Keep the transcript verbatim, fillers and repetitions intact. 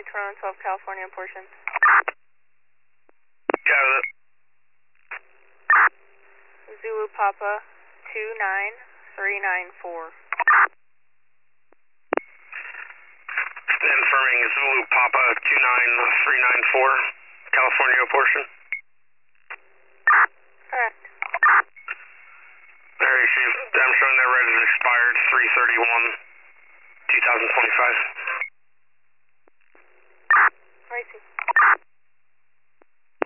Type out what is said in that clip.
runway twenty-one twelve California portion. Got it. Zulu Papa two nine three nine four. Confirming Zulu Papa two nine three nine four, California portion. Correct. Alright, Chief. I'm showing that red is expired three thirty-one, two thousand twenty-five.